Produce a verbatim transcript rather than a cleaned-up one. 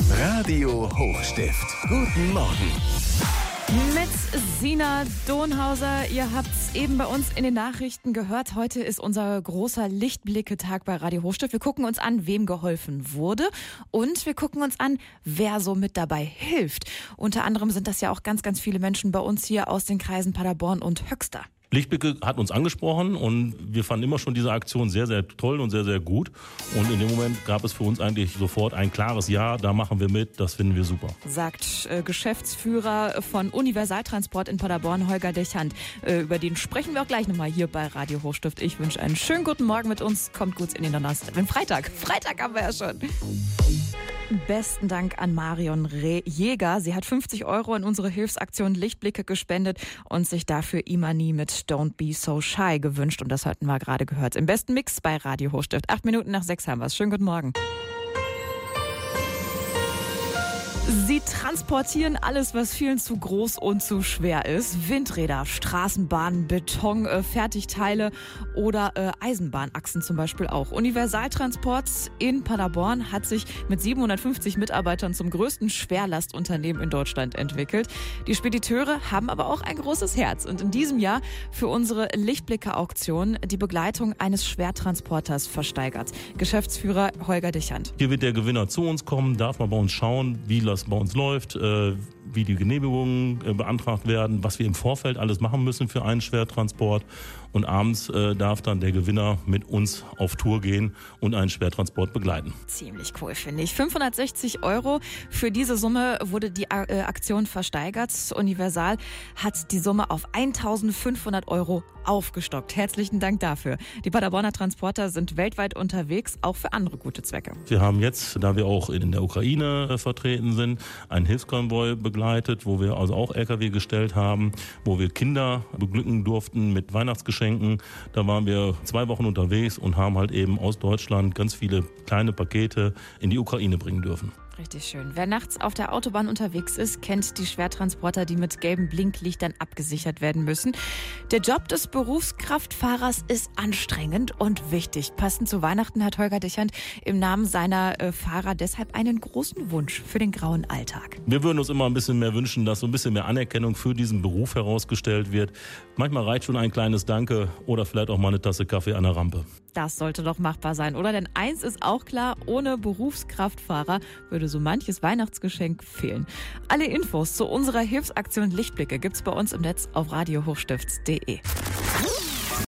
Radio Hochstift. Guten Morgen. Mit Sina Donhauser. Ihr habt es eben bei uns in den Nachrichten gehört. Heute ist unser großer Lichtblicke-Tag bei Radio Hochstift. Wir gucken uns an, wem geholfen wurde. Und wir gucken uns an, wer so mit dabei hilft. Unter anderem sind das ja auch ganz, ganz viele Menschen bei uns hier aus den Kreisen Paderborn und Höxter. Lichtblicke hat uns angesprochen und wir fanden immer schon diese Aktion sehr, sehr toll und sehr, sehr gut. Und in dem Moment gab es für uns eigentlich sofort ein klares Ja, da machen wir mit, das finden wir super. Sagt äh, Geschäftsführer von Universaltransport in Paderborn, Holger Dechant. Äh, über den sprechen wir auch gleich nochmal hier bei Radio Hochstift. Ich wünsche einen schönen guten Morgen mit uns. Kommt gut in den Donnerstag. Den Freitag. Freitag haben wir ja schon. Besten Dank an Marion Re- Jäger. Sie hat fünfzig Euro in unsere Hilfsaktion Lichtblicke gespendet und sich dafür Imani mit Don't Be So Shy gewünscht. Und das hatten wir gerade gehört. Im besten Mix bei Radio Hochstift. Acht Minuten nach sechs haben wir es. Schönen guten Morgen. Sie transportieren alles, was vielen zu groß und zu schwer ist. Windräder, Straßenbahnen, Beton, äh, Fertigteile oder äh, Eisenbahnachsen zum Beispiel auch. Universaltransport in Paderborn hat sich mit siebenhundertfünfzig Mitarbeitern zum größten Schwerlastunternehmen in Deutschland entwickelt. Die Spediteure haben aber auch ein großes Herz und in diesem Jahr für unsere Lichtblicke-Auktion die Begleitung eines Schwertransporters versteigert. Geschäftsführer Holger Dechant. Hier wird der Gewinner zu uns kommen, darf man bei uns schauen, wie das bei uns läuft, äh, wie die Genehmigungen äh, beantragt werden, was wir im Vorfeld alles machen müssen für einen Schwertransport. Und abends äh, darf dann der Gewinner mit uns auf Tour gehen und einen Schwertransport begleiten. Ziemlich cool, finde ich. fünfhundertsechzig Euro. Für diese Summe wurde die äh, Aktion versteigert. Universal hat die Summe auf eintausendfünfhundert Euro aufgestockt. Herzlichen Dank dafür. Die Paderborner Transporter sind weltweit unterwegs, auch für andere gute Zwecke. Wir haben jetzt, da wir auch in der Ukraine äh, vertreten sind, einen Hilfskonvoi begleitet, wo wir also auch L K W gestellt haben, wo wir Kinder beglücken durften mit Weihnachtsgeschenken. Da waren wir zwei Wochen unterwegs und haben halt eben aus Deutschland ganz viele kleine Pakete in die Ukraine bringen dürfen. Richtig schön. Wer nachts auf der Autobahn unterwegs ist, kennt die Schwertransporter, die mit gelben Blinklichtern abgesichert werden müssen. Der Job des Berufskraftfahrers ist anstrengend und wichtig. Passend zu Weihnachten hat Holger Dechant im Namen seiner äh, Fahrer deshalb einen großen Wunsch für den grauen Alltag. Wir würden uns immer ein bisschen mehr wünschen, dass so ein bisschen mehr Anerkennung für diesen Beruf herausgestellt wird. Manchmal reicht schon ein kleines Danke oder vielleicht auch mal eine Tasse Kaffee an der Rampe. Das sollte doch machbar sein, oder? Denn eins ist auch klar, ohne Berufskraftfahrer würde so manches Weihnachtsgeschenk fehlen. Alle Infos zu unserer Hilfsaktion Lichtblicke gibt's bei uns im Netz auf radio hochstift punkt de.